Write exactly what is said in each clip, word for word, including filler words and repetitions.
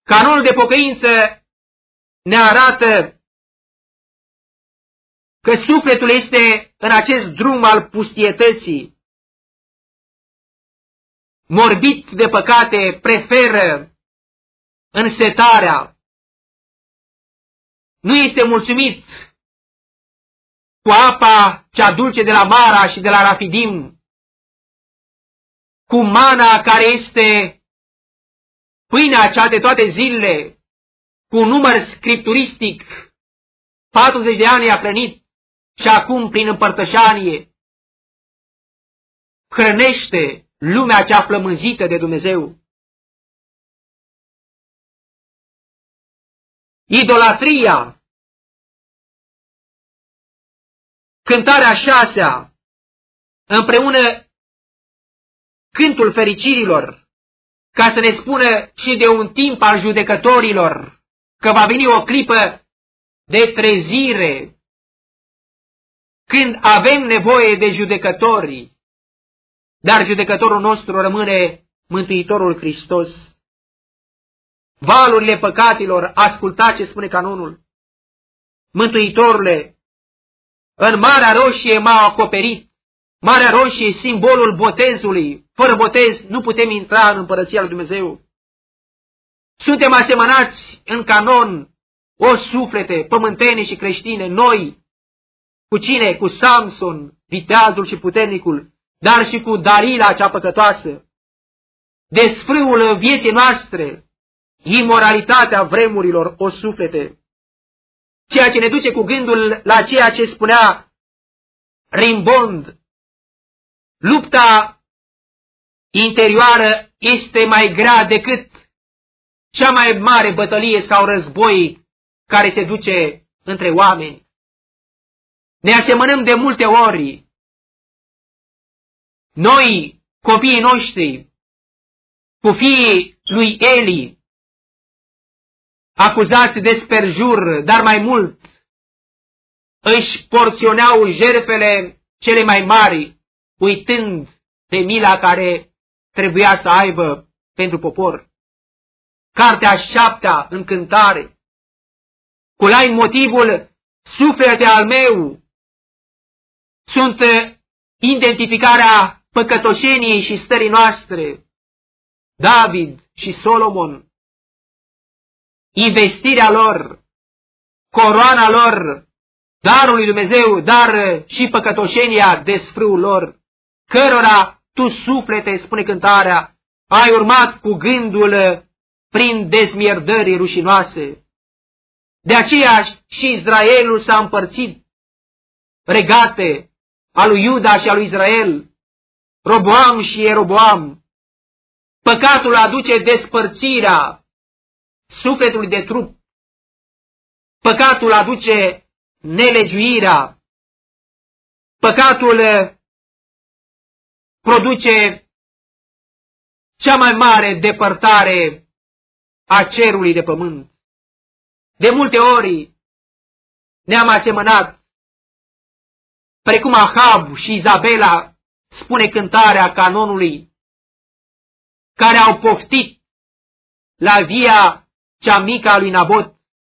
Canonul de pocăință ne arată că sufletul este în acest drum al pustietății. Morbit de păcate, preferă însetarea. Nu este mulțumit cu apa cea dulce de la Mara și de la Rafidim, cu mana care este pâinea cea de toate zilele, cu un număr scripturistic, patruzeci de ani i-a hrănit și acum prin împărtășanie hrănește lumea cea flămânzită de Dumnezeu. Idolatria, cântarea șasea, împreună cântul fericirilor, ca să ne spună și de un timp al judecătorilor, că va veni o clipă de trezire, când avem nevoie de judecători, dar judecătorul nostru rămâne Mântuitorul Hristos. Valurile păcatilor, ascultați ce spune canonul. Mântuitorule, în Marea Roșie m-a acoperit. Marea Roșie, simbolul botezului. Fără botez nu putem intra în Împărăția lui Dumnezeu. Suntem asemănați în canon, o suflete, pământene și creștine, noi, cu cine? Cu Samson, viteazul și puternicul, dar și cu Dalila cea păcătoasă. Desfrâul vieții noastre, imoralitatea vremurilor, o suflete. Ceea ce ne duce cu gândul la ceea ce spunea Rimbaud. Lupta interioară este mai grea decât cea mai mare bătălie sau război care se duce între oameni. Ne asemănăm de multe ori. Noi, copiii noștri, cu fiii lui Eli, acuzați de sperjur, dar mai mult, își porționeau jertfele cele mai mari, uitând de mila care trebuia să aibă pentru popor. Cartea șaptea în cântare, cu lain motivul suflete al meu, sunt identificarea păcătoșeniei și stării noastre. David și Solomon, investirea lor, coroana lor, darul lui Dumnezeu, dar și păcătoșenia, desfrâul lor, cărora tu, suflete, spune cântarea, ai urmat cu gândul prin dezmierdări rușinoase. De aceea și Israelul s-a împărțit, regate, a lui Iuda și a lui Israel, Roboam și Ieroboam. Păcatul aduce despărțirea sufletului de trup. Păcatul aduce nelegiuirea. Păcatul produce cea mai mare depărtare a cerului de pământ. De multe ori ne-am asemănat, precum Ahab și Izabela, spune cântarea canonului, care au poftit la via cea mică a lui Nabot.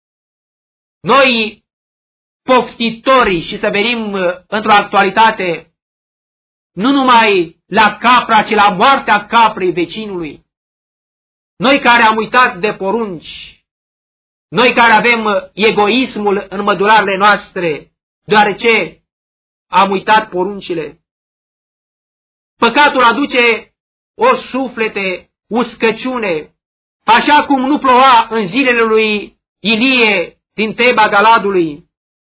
Noi, poftitorii, și să venim într-o actualitate, nu numai la capra, ci la moartea caprei vecinului. Noi care am uitat de porunci, noi care avem egoismul în mădularele noastre, deoarece am uitat poruncile. Păcatul aduce o suflete, uscăciune, așa cum nu ploua în zilele lui Ilie din Teba Galadului.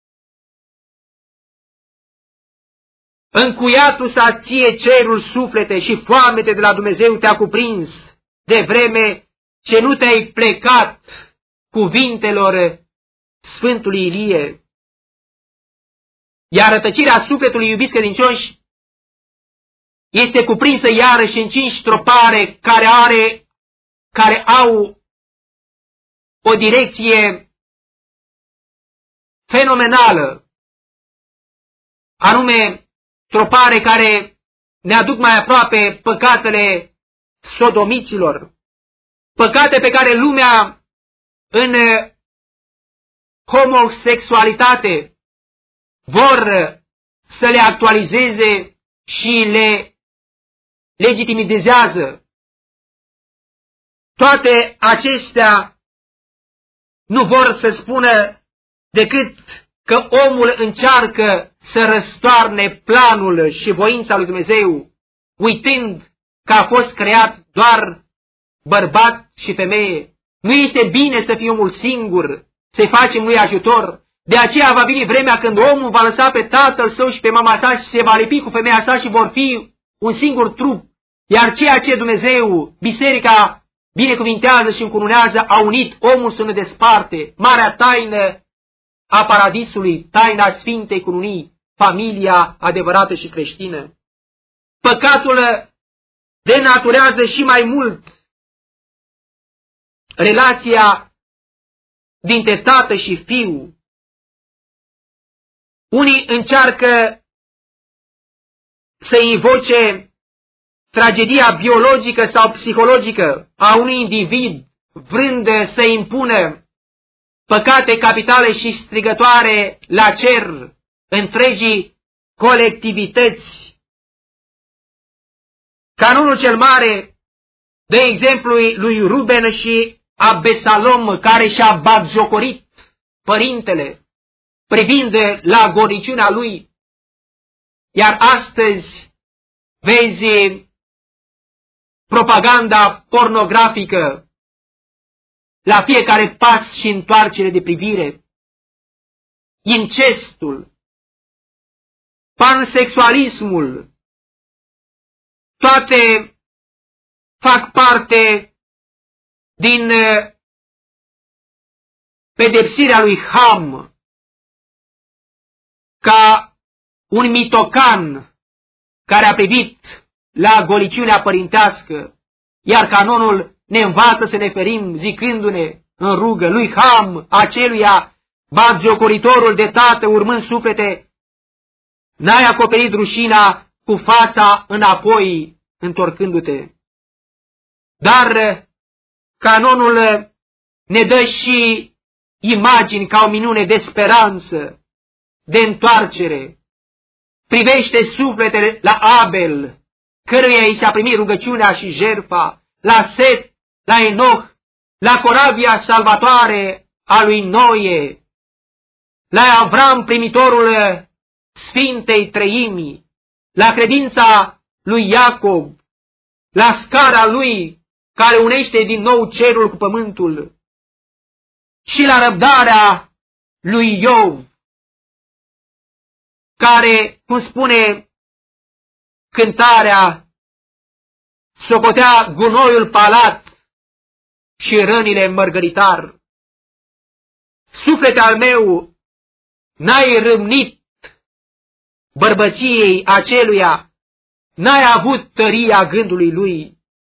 Încuiatul să ție cerul suflete și foamete de la Dumnezeu te-a cuprins, de vreme ce nu te-ai plecat cuvintelor Sfântului Ilie. Iar rătăcirea sufletului, iubiți credincioși, este cuprinsă iarăși în cinci stropare care, are, care au o direcție fenomenală, anume stropare care ne aduc mai aproape păcatele sodomiților, păcate pe care lumea în homosexualitate vor să le actualizeze și le legitimizează. Toate acestea nu vor să spună decât că omul încearcă să răstoarne planul și voința lui Dumnezeu, uitând că a fost creat doar bărbat și femeie. Nu este bine să fie omul singur, să-i facem lui ajutor. De aceea va veni vremea când omul va lăsa pe tatăl său și pe mama sa și se va lipi cu femeia sa și vor fi un singur trup. Iar ceea ce Dumnezeu, biserica, binecuvintează și încununează, a unit, omul să nu desparte. Marea taină a paradisului, taina Sfintei Cununii, familia adevărată și creștină. Păcatul denaturează și mai mult relația dintre tată și fiu. Unii încearcă să invoce tragedia biologică sau psihologică a unui individ, vrând să impună păcate capitale și strigătoare la cer întregii colectivități. Canonul cel mare dă exemplu lui Ruben și Absalom, care și-a batjocorit părintele, privind la goriciunea lui. Iar astăzi vezi propaganda pornografică la fiecare pas și întoarcere de privire, incestul, pansexualismul, toate fac parte din pedepsirea lui Ham, ca un mitocan care a privit la goliciunea părintească, iar canonul ne învață să ne ferim zicându-ne în rugă lui Ham, aceluia batjocoritorul de tată urmând suflete, n-ai acoperit rușina cu fața înapoi întorcându-te. Dar canonul ne dă și imagini ca o minune de speranță, de întoarcere. Privește sufletele la Abel, căruia i s-a primit rugăciunea și jertfa, la Set, la Enoch, la corabia salvatoare a lui Noe, la Avram, primitorul Sfintei Treimii, la credința lui Iacob, la scara lui care unește din nou cerul cu pământul și la răbdarea lui Iov, care, cum spune cântarea, socotea gunoiul palat și rănile mărgăritar. Suflete al meu, n-ai râmnit bărbăției aceluia, n-ai avut tăria gândului lui.